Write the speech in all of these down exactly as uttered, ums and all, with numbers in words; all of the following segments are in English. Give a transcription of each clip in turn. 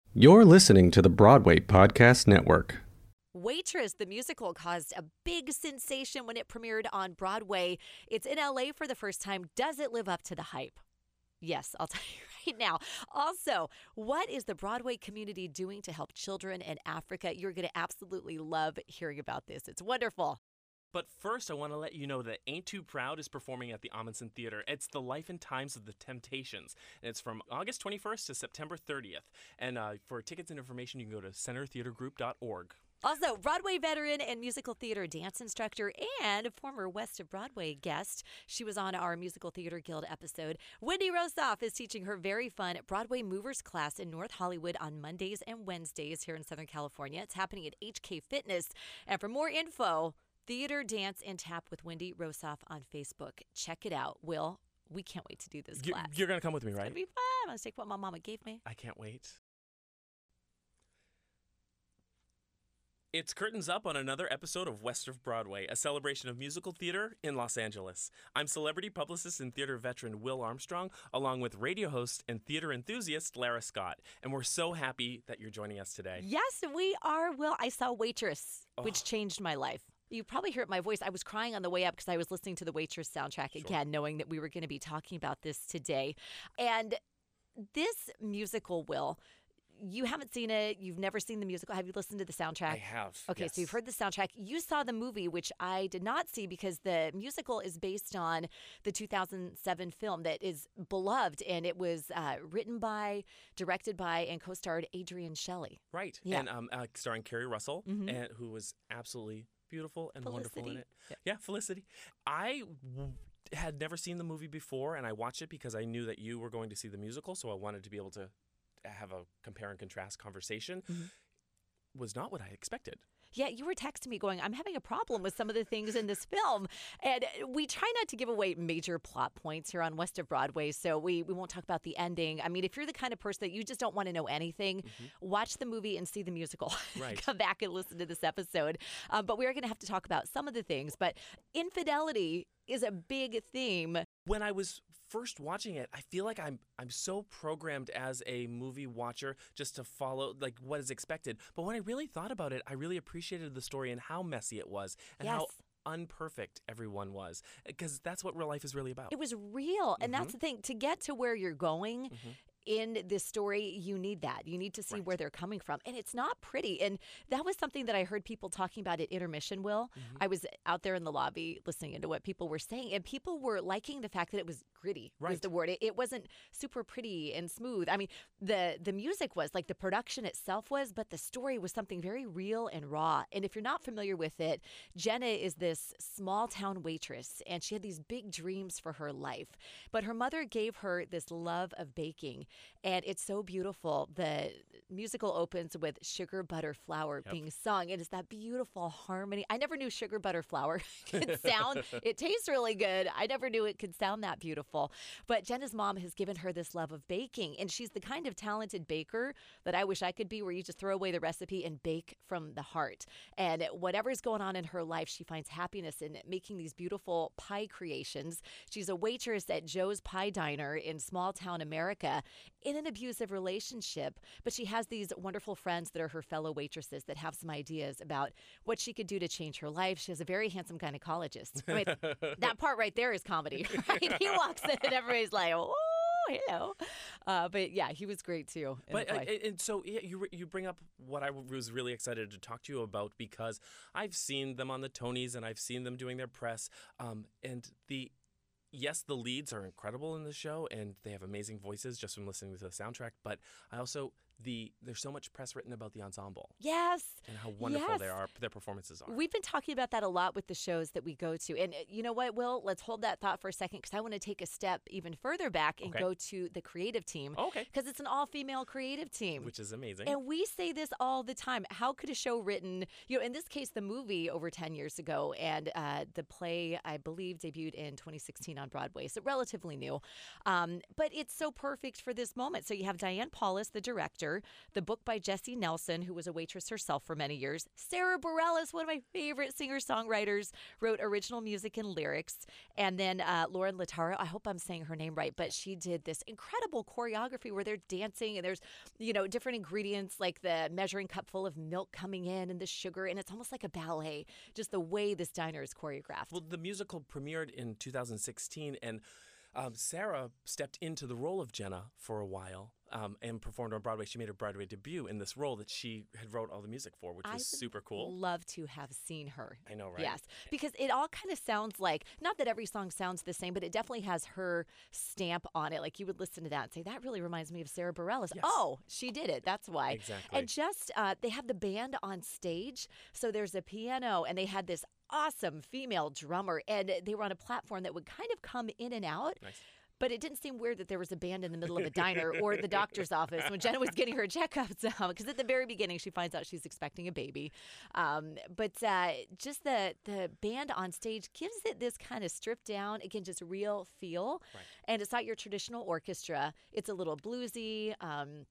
You're listening to the Broadway Podcast Network. Waitress, the musical, caused a big sensation when it premiered on Broadway. It's in L A for the first time. Does it live up to the hype? Yes, I'll tell you right now. Also, what is the Broadway community doing to help children in Africa? You're going to absolutely love hearing about this. It's wonderful. But first, I want to let you know that Ain't Too Proud is performing at the Amundsen Theater. It's The Life and Times of the Temptations. And it's from August twenty-first to September thirtieth. And uh, for tickets and information, you can go to center theater group dot org. Also, Broadway veteran and musical theater dance instructor and former West of Broadway guest. She was on our Musical Theater Guild episode. Wendy Rosoff is teaching her very fun Broadway Movers class in North Hollywood on Mondays and Wednesdays here in Southern California. It's happening at H K Fitness. And for more info, Theater, Dance, and Tap with Wendy Rosoff on Facebook. Check it out. Will, we can't wait to do this You, class. you're going to come with me, It's right? going to be fun. I'm going to take what my mama gave me. I can't wait. It's curtains up on another episode of West of Broadway, a celebration of musical theater in Los Angeles. I'm celebrity publicist and theater veteran Will Armstrong, along with radio host and theater enthusiast Lara Scott. And we're so happy that you're joining us today. Yes, we are. Will, I saw Waitress, Oh. which changed my life. You probably heard my voice. I was crying on the way up because I was listening to the Waitress soundtrack Sure. again, knowing that we were going to be talking about this today. And this musical, Will, you haven't seen it. You've never seen the musical. Have you listened to the soundtrack? I have. Okay, yes. so you've heard the soundtrack. You saw the movie, which I did not see because the musical is based on the two thousand seven film that is beloved, and it was uh, written by, directed by, and co-starred Adrienne Shelley. Right. Yeah. And um, uh, starring Kerry Russell, Mhm. and who was absolutely beautiful and wonderful in Felicity. it. Yeah. Yeah, Felicity. I w- had never seen the movie before, and I watched it because I knew that you were going to see the musical, so I wanted to be able to have a compare and contrast conversation. Mhm. Was not what I expected. Yeah, you were texting me going, I'm having a problem with some of the things in this film. And we try not to give away major plot points here on West of Broadway, so we, we won't talk about the ending. I mean, if you're the kind of person that you just don't want to know anything, watch the movie and see the musical. Right. Come back and listen to this episode. Um, but we are going to have to talk about some of the things. But infidelity is a big theme. When I was first watching it, I feel like I'm I'm so programmed as a movie watcher just to follow like what is expected. But when I really thought about it, I really appreciated the story and how messy it was and how Yes. unperfect everyone was, because that's what real life is really about. It was real. And that's Mhm. the thing. To get to where you're going, Mhm. in this story, you need that. You need to see Right. where they're coming from. And it's not pretty. And that was something that I heard people talking about at intermission, Will. Mhm. I was out there in the lobby listening into what people were saying, and people were liking the fact that it was gritty, was Right. the word. It, it wasn't super pretty and smooth. I mean, the, the music was, like the production itself was, but the story was something very real and raw. And if you're not familiar with it, Jenna is this small town waitress, and she had these big dreams for her life. But her mother gave her this love of baking. And it's so beautiful. The musical opens with Sugar Butter Flour Yep. being sung. It is that beautiful harmony. I never knew Sugar Butter Flour could sound, it tastes really good. I never knew it could sound that beautiful. But Jenna's mom has given her this love of baking. And she's the kind of talented baker that I wish I could be, where you just throw away the recipe and bake from the heart. And whatever's going on in her life, she finds happiness in making these beautiful pie creations. She's a waitress at Joe's Pie Diner in small town America, in an abusive relationship, but she has these wonderful friends that are her fellow waitresses that have some ideas about what she could do to change her life. She has a very handsome gynecologist. I mean, that part right there is comedy, right? He walks in and everybody's like, oh, hello. Uh, but yeah, he was great too. in But the uh, play. and so yeah, you you bring up what I was really excited to talk to you about, because I've seen them on the Tonys and I've seen them doing their press, um, and the yes, the leads are incredible in the show and they have amazing voices just from listening to the soundtrack. But I also the there's so much press written about the ensemble Yes. and how wonderful Yes. they are, their performances are. We've been talking about that a lot with the shows that we go to. And uh, you know what, Will? Let's hold that thought for a second, because I want to take a step even further back and Okay. go to the creative team, Oh, okay, because it's an all-female creative team. which is amazing. And we say this all the time. How could a show written, you know, in this case, the movie over ten years ago, and uh, the play, I believe, debuted in twenty sixteen on Broadway, so relatively new. Um, but it's so perfect for this moment. So you have Diane Paulus, the director. Writer. The book by Jessie Nelson, who was a waitress herself for many years. Sarah Bareilles, one of my favorite singer-songwriters, wrote original music and lyrics. And then uh, Lauren Lataro, I hope I'm saying her name right, but she did this incredible choreography where they're dancing and there's, you know, different ingredients like the measuring cup full of milk coming in and the sugar, and it's almost like a ballet, just the way this diner is choreographed. Well, the musical premiered in two thousand sixteen, and um, Sarah stepped into the role of Jenna for a while um, and performed on Broadway. She made her Broadway debut in this role that she had wrote all the music for, which was I would super cool. love to have seen her. I know, right? Yes, because it all kind of sounds like, not that every song sounds the same, but it definitely has her stamp on it. Like you would listen to that and say, that really reminds me of Sarah Bareilles. Yes. Oh, she did it. That's why. Exactly. And just, uh, they have the band on stage. So there's a piano and they had this awesome female drummer, and they were on a platform that would kind of come in and out. Nice. But it didn't seem weird that there was a band in the middle of a diner or the doctor's office when Jenna was getting her checkups out. Because at the very beginning, she finds out she's expecting a baby. Um, but uh, just the the band on stage gives it this kind of stripped down, again, just real feel. Right. And it's not your traditional orchestra. It's a little bluesy. Um,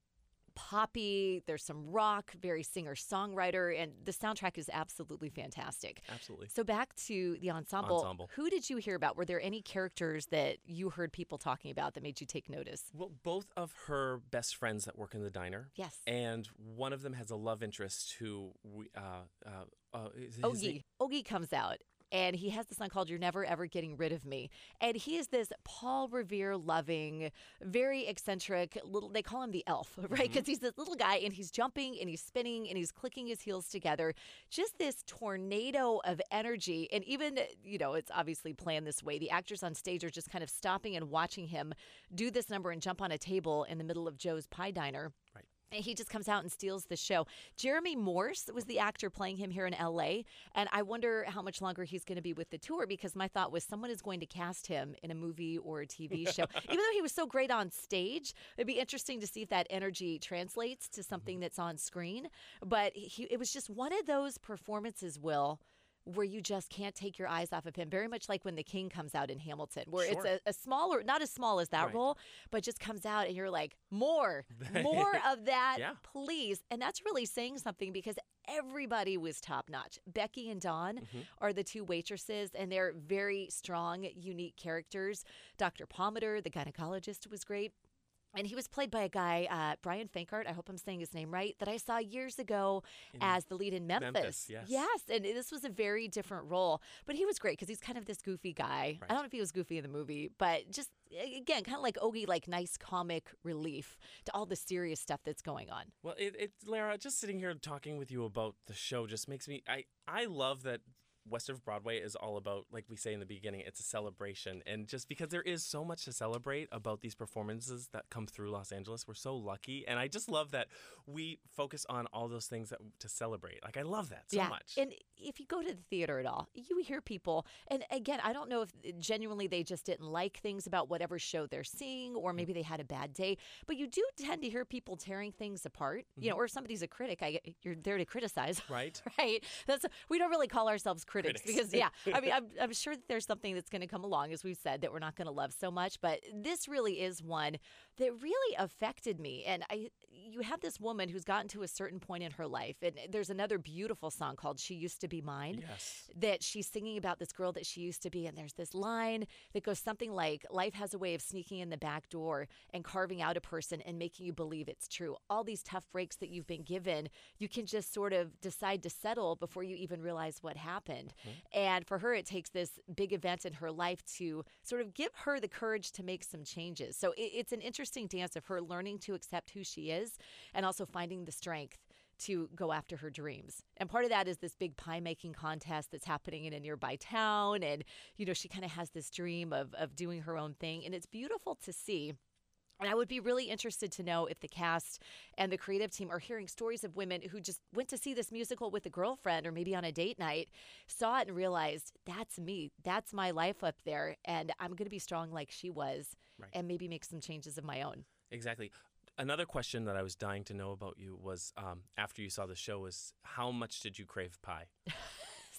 poppy, there's some rock, very singer-songwriter, and the soundtrack is absolutely fantastic. Absolutely. So back to the ensemble. Ensemble. Who did you hear about? Were there any characters that you heard people talking about that made you take notice? Well, both of her best friends that work in the diner. Yes. And one of them has a love interest who we, uh, uh, uh, is his name- Ogie. Ogie comes out. And he has this song called You're Never Ever Getting Rid of Me. And he is this Paul Revere loving, very eccentric, little, they call him the elf, right? Because Mm-hmm. he's this little guy and he's jumping and he's spinning and he's clicking his heels together. Just this tornado of energy. And even, you know, it's obviously planned this way. The actors on stage are just kind of stopping and watching him do this number and jump on a table in the middle of Joe's Pie Diner. Right. And he just comes out and steals the show. Jeremy Morse was the actor playing him here in L A. And I wonder how much longer he's going to be with the tour, because my thought was someone is going to cast him in a movie or a T V show. Even though he was so great on stage, it'd be interesting to see if that energy translates to something that's on screen. But he, it was just one of those performances, Will, where you just can't take your eyes off of him. Very much like when The King comes out in Hamilton, where Sure. it's a, a smaller, not as small as that Right. role, but just comes out and you're like, more, more of that, Yeah. please. And that's really saying something, because everybody was top notch. Becky and Dawn Mhm. are the two waitresses, and they're very strong, unique characters. Doctor Palmater, the gynecologist, was great. And he was played by a guy, uh, Brian Fankart, I hope I'm saying his name right, that I saw years ago In as the lead in Memphis. Memphis, yes. Yes, and this was a very different role. But he was great because he's kind of this goofy guy. Right. I don't know if he was goofy in the movie, but just, again, kind of like Ogie, like nice comic relief to all the serious stuff that's going on. Well, it, it, Lara, just sitting here talking with you about the show just makes me, I, I love that West of Broadway is all about, like we say in the beginning, it's a celebration. And just because there is so much to celebrate about these performances that come through Los Angeles, we're so lucky. And I just love that we focus on all those things that to celebrate. Like, I love that so yeah. much. And if you go to the theater at all, you hear people, and again, I don't know if genuinely they just didn't like things about whatever show they're seeing, or maybe they had a bad day, but you do tend to hear people tearing things apart, you know, or if somebody's a critic, I, you're there to criticize. Right. Right. That's we don't really call ourselves critics, Critics. because yeah, I mean, I'm, I'm sure that there's something that's going to come along, as we've said, that we're not going to love so much, but this really is one that really affected me. And I, you have this woman who's gotten to a certain point in her life, and there's another beautiful song called "She Used to Be Mine." Yes. That she's singing about this girl that she used to be. And there's this line that goes something like, life has a way of sneaking in the back door and carving out a person and making you believe it's true. All these tough breaks that you've been given, you can just sort of decide to settle before you even realize what happened. Mm-hmm. And for her, it takes this big event in her life to sort of give her the courage to make some changes. So it, it's an interesting dance of her learning to accept who she is and also finding the strength to go after her dreams. And part of that is this big pie making contest that's happening in a nearby town. And, you know, she kind of has this dream of, of doing her own thing. And it's beautiful to see. And I would be really interested to know if the cast and the creative team are hearing stories of women who just went to see this musical with a girlfriend or maybe on a date night, saw it and realized, that's me. That's my life up there. And I'm going to be strong like she was, Right. and maybe make some changes of my own. Exactly. Another question that I was dying to know about you was, um, after you saw the show, was how much did you crave pie?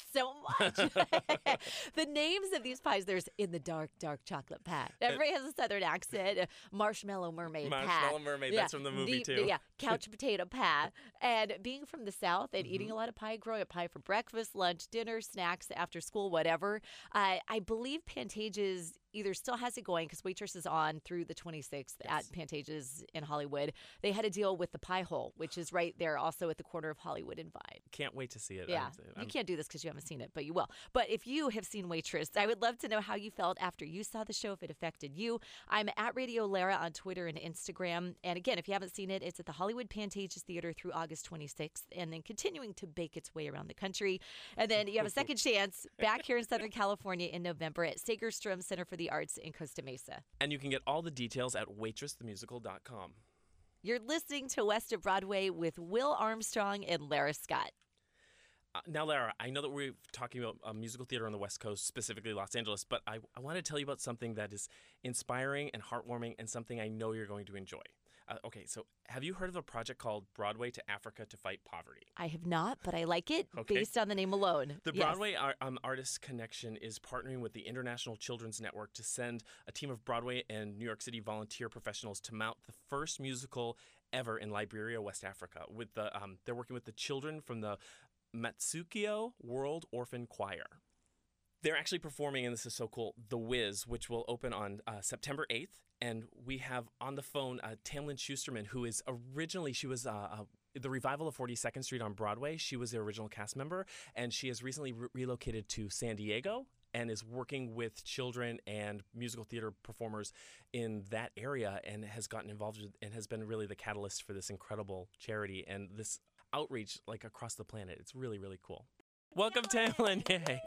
so much. The names of these pies, there's in the dark, dark chocolate pie. Everybody has a southern accent. Uh, Marshmallow mermaid pie. Marshmallow mermaid, Yeah, that's from the movie the- too. Yeah, couch potato pie. And being from the South and eating Mhm. a lot of pie, growing up pie for breakfast, lunch, dinner, snacks, after school, whatever. Uh, I believe Pantages either still has it going because Waitress is on through the twenty-sixth Yes. at Pantages in Hollywood. They had a deal with the Pie Hole, which is right there also at the corner of Hollywood and Vine. Can't wait to see it. Yeah, I'm- you I'm- can't do this because you haven't seen it, but you will. But if you have seen Waitress, I would love to know how you felt after you saw the show, if it affected you. I'm at Radio Lara on Twitter and Instagram. And again, if you haven't seen it, it's at the Hollywood Pantages Theater through August twenty-sixth, and then continuing to bake its way around the country. And then you have a second chance back here in Southern California in November at Sagerstrom Center for the Arts in Costa Mesa. And you can get all the details at waitress the musical dot com. You're listening to West of Broadway with Will Armstrong and Lara Scott. Uh, now, Lara, I know that we're talking about uh, musical theater on the West Coast, specifically Los Angeles, but I, I want to tell you about something that is inspiring and heartwarming and something I know you're going to enjoy. Uh, okay, so have you heard of a project called Broadway to Africa to Fight Poverty? I have not, but I like it Okay. based on the name alone. The Yes. Broadway Ar- um, Artists Connection is partnering with the International Children's Network to send a team of Broadway and New York City volunteer professionals to mount the first musical ever in Liberia, West Africa. With the um, they're working with the children from the Matsukio World Orphan Choir. They're actually performing, and this is so cool, The Wiz, which will open on uh, September eighth. And we have on the phone uh, Tamlin Schusterman, who is originally, she was uh, uh, the revival of forty-second Street on Broadway. She was the original cast member, and she has recently re- relocated to San Diego and is working with children and musical theater performers in that area, and has gotten involved with, and has been really the catalyst for this incredible charity and this outreach like across the planet. It's really, really cool. Welcome, Tamlin. Yay.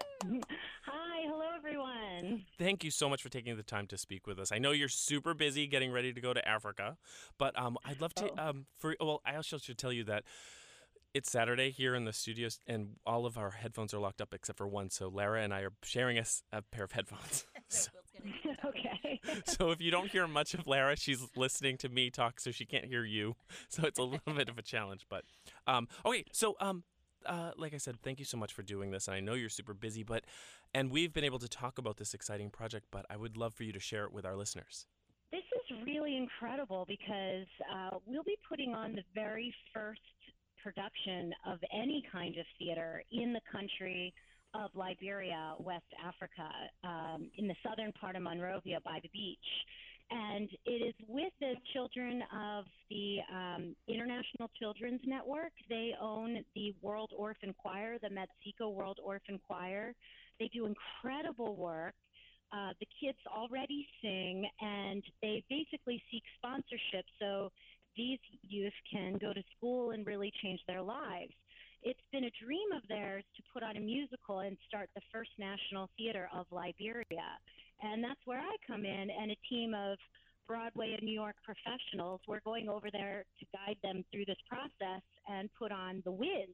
Hi, hello everyone. Thank you so much for taking the time to speak with us. I know you're super busy getting ready to go to Africa, but um, I'd love to. Oh. Um, for well, I also should tell you that it's Saturday here in the studios, and all of our headphones are locked up except for one. So Lara and I are sharing a, s- a pair of headphones. so, Okay. so if you don't hear much of Lara, she's listening to me talk, so she can't hear you. So it's a little bit of a challenge. But um, okay, so um. Uh, like I said, thank you so much for doing this. And I know you're super busy, but and we've been able to talk about this exciting project, but I would love for you to share it with our listeners. This is really incredible because uh, we'll be putting on the very first production of any kind of theater in the country of Liberia, West Africa, um, in the southern part of Monrovia by the beach. And it is with the children of the um, International Children's Network. They own the World Orphan Choir, the Mexico World Orphan Choir. They do incredible work. Uh, the kids already sing, and they basically seek sponsorship so these youth can go to school and really change their lives. It's been a dream of theirs to put on a musical and start the first national theater of Liberia. And that's where I come in, and a team of Broadway and New York professionals. We're going over there to guide them through this process and put on The Wiz.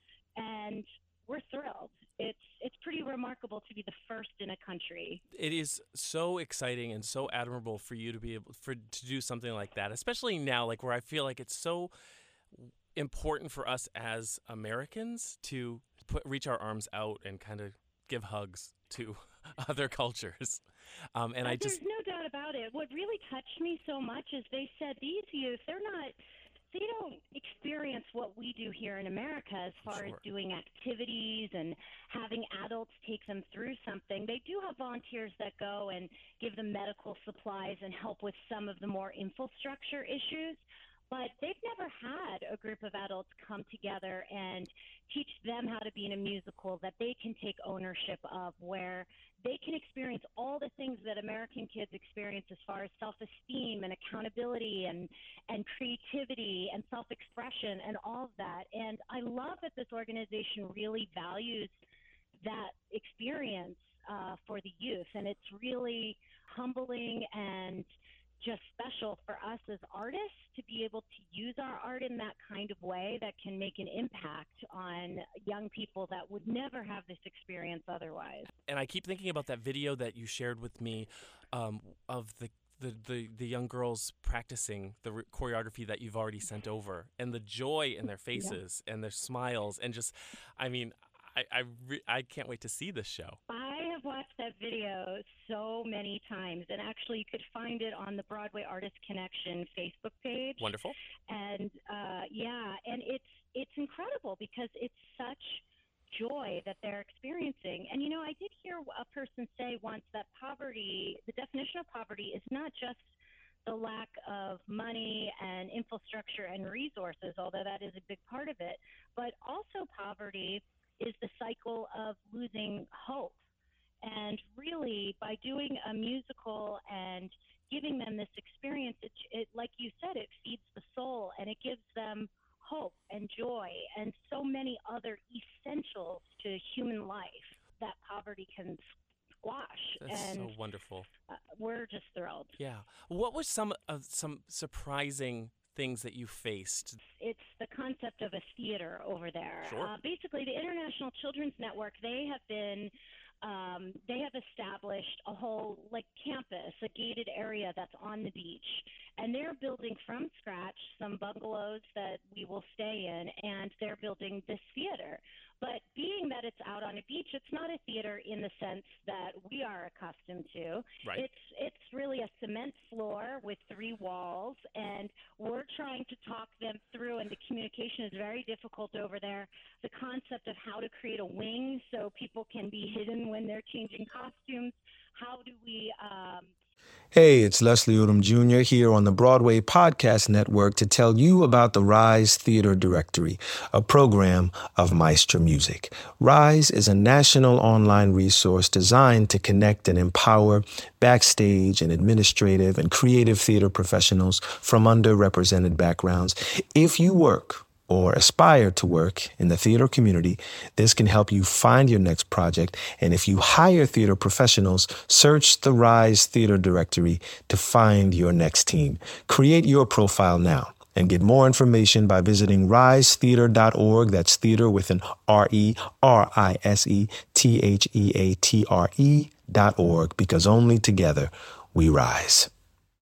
And we're thrilled. It's it's pretty remarkable to be the first in a country. It is so exciting and so admirable for you to be able for to do something like that, especially now, like where I feel like it's so important for us as Americans to put reach our arms out and kind of give hugs to other cultures. Um, and Uh, I just There's no doubt about it. What really touched me so much is they said these youth, they're not, they don't experience what we do here in America as far as Sure. doing activities and having adults take them through something. They do have volunteers that go and give them medical supplies and help with some of the more infrastructure issues. But they've never had a group of adults come together and teach them how to be in a musical that they can take ownership of, where they can experience all the things that American kids experience as far as self-esteem and accountability and, and creativity and self-expression and all of that. And I love that this organization really values that experience uh, for the youth. And it's really humbling and just special for us as artists to be able to use our art in that kind of way that can make an impact on young people that would never have this experience otherwise. and I keep thinking about that video that you shared with me um, of the, the, the, the young girls practicing the re- choreography that you've already sent over, and the joy in their faces and their smiles, and just, I mean, I I, re- I can't wait to see this show. I have watched that video so many times, and actually you could find it on the Broadway Artist Connection Facebook page. Wonderful. And uh, yeah, and it's it's incredible because it's such joy that they're experiencing. And you know, I did hear a person say once that poverty, the definition of poverty is not just the lack of money and infrastructure and resources, although that is a big part of it, but also poverty is the cycle of losing hope. And really, by doing a musical and giving them this experience, it, it, like you said, it feeds the soul and it gives them hope and joy and so many other essentials to human life that poverty can squash. That's and so wonderful. Uh, we're just thrilled. Yeah. What was some of some surprising things that you faced? It's the concept of a theater over there. Sure. Uh, basically, the International Children's Network, they have been, um, they have established a whole like campus, a gated area that's on the beach. And they're building from scratch some bungalows that we will stay in, and they're building this theater. But being that it's out on a beach, it's not a theater in the sense that we are accustomed to. Right. It's it's really a cement floor with three walls, and we're trying to talk them through, and the communication is very difficult over there. The concept of how to create a wing so people can be hidden when they're changing costumes. How do we... Um, Hey, it's Leslie Odom Junior here on the Broadway Podcast Network to tell you about the Rise Theater Directory, a program of Maestro Music. Rise is a national online resource designed to connect and empower backstage and administrative and creative theater professionals from underrepresented backgrounds. If you work or aspire to work in the theater community, this can help you find your next project. And if you hire theater professionals, search the Rise Theater Directory to find your next team. Create your profile now and get more information by visiting rise theater dot org. That's theater with an R E R I S E T H E A T R E dot org, because only together we rise.